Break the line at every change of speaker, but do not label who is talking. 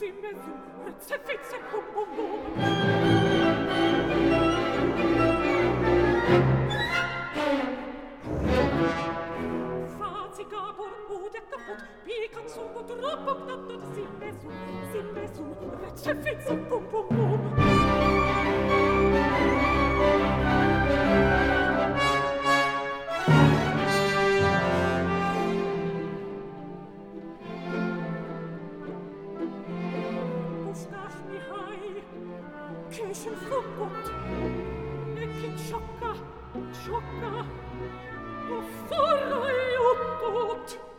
Simme su, rezze fizze, bum bum bum. Fazi capor, ude caput, picat su, troppo, tatto, simme su, rezze fizze, bum bum bum. Käschen fuggott, ekin tjocka, och forra i uppåt.